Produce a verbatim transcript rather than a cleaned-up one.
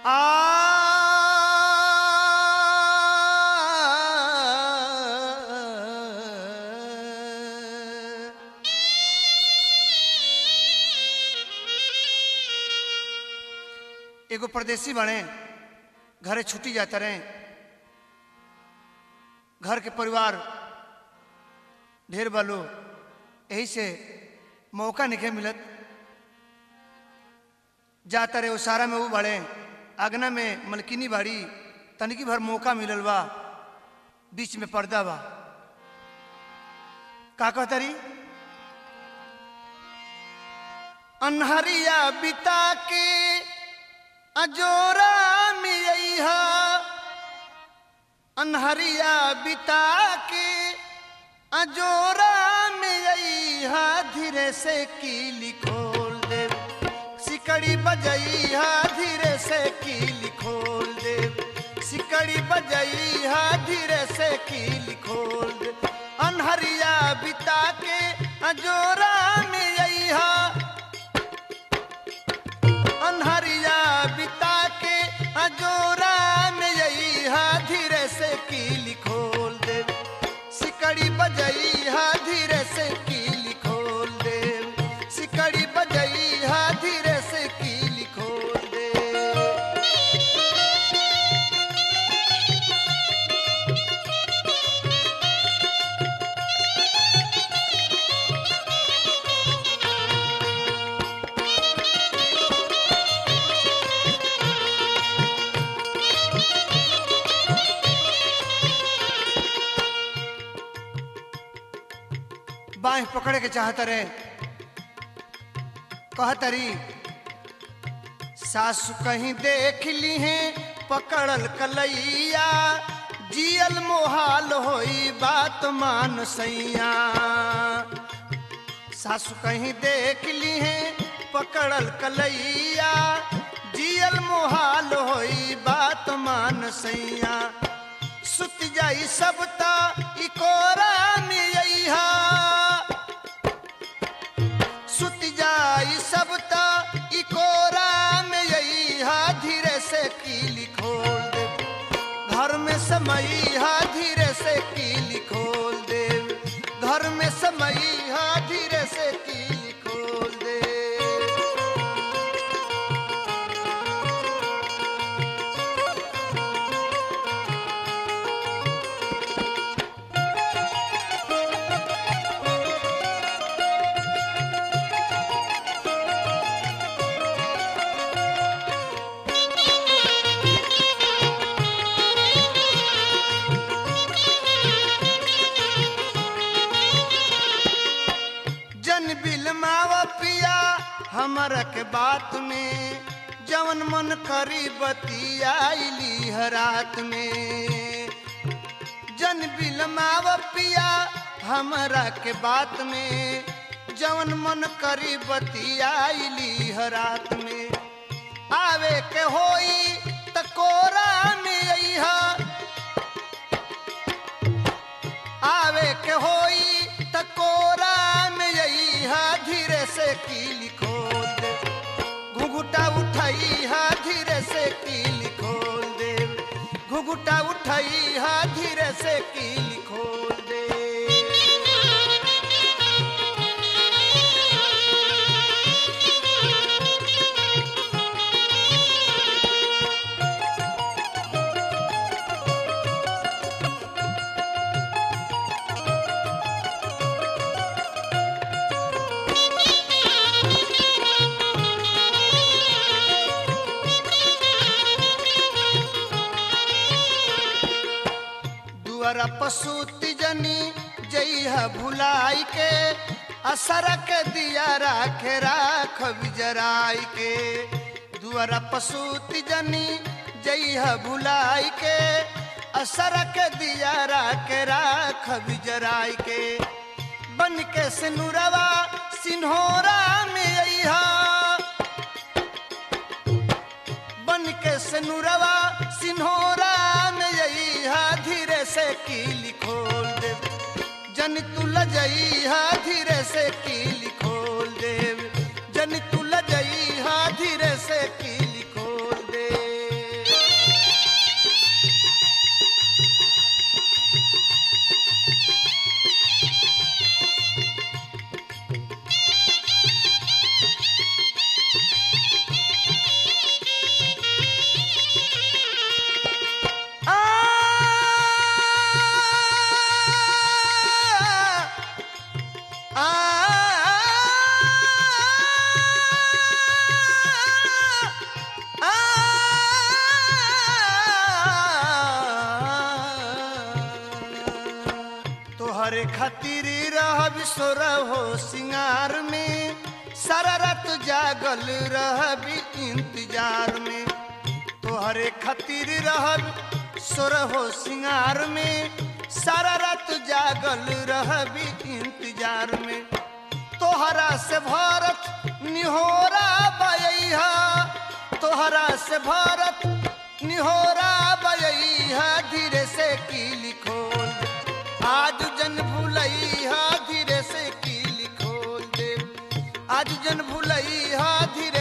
आ एगो परदेसी बने घरे छुट्टी जाता रहे। घर के परिवार ढेर बालो यही से मौका नहीं मिलत। जाता रहे उसारा में वो बड़े अगना में मलकिनी बाड़ी तनिकी भर मौका मिलल बा बीच में पर्दा बा का कहता रही अनहरिया बिता के अजोरा मिया अनहरिया बिता के अजोरा मिया धीरे से कीली खोल दे सिकड़ी बजैया धीरे से कीली खोल दे सिकड़ी बजैया धीरे से कीली खोल दे अनहरिया बिता के अजोरा मिया अनहरिया बिता के अजोरा में यही धीरे से कीली खोल दे सिकड़ी बजैया धीरे से कीली खोल दे सिकड़ी बजैया धीरे से कीली खोल दे। बाह पकड़े के चाहता रहे कहतरी सासु कहीं देख ली है पकड़ल कलैया जियल मोहाल होई बात मान सैया सासु कहीं देख ली है पकड़ल कलैया जियल मोहाल होई बात मान सैया सुत जाई सबता इकोरा में यहा सुत जाई सबता इकोरा में यही धीरे से कीली खोल दे घर में समैया धीरे से कीली खोल दे घर में समैया धीरे से कीली खोल दे। हमारा के बात में जवन मन करी बतियाइली हरात में जन बिलमाव पिया हमारा के बात में जवन मन करी बतियाइली हरात में आवे के होई तकोरा में अइहा आवे के होई तकोरा में अइहा धीरे से कीली खोल दे घुघुटा उठाई हा धीरे से कीली खोल दे घुघुटा उठाई हा धीरे से कीली खोल दे। पसूती जनी जइहा भुलाई के असर के दिया राखे राख बिजराई के दुआरा पसूती जनी जइहा भुलाई के असर के दिया राखे राख बिजराई के बन के सिनुरवा सिन्होरा में अइहा बन के सिनुरवा सिन्होरा में अइहा धीरे से कीली खोल दे जन तू लजइहा धीरे से कीली खोल दे जन तू लजइहा धीरे से कीली खोल दे। खातिर रहब सोरहो सिंगार में सारा रात जागल रहब इंतजार में तोहरे खातिर रहब सोरहो सिंगार में सारा रात जागल रहब इंतजार में तोहरा से भारत निहोरा बयहा तोहरा से भारत निहोरा बयहा धीरे से कीली खोल आज जन भूलैहा धीरे से कीली खोल दे आज जन भूलैहा धीरे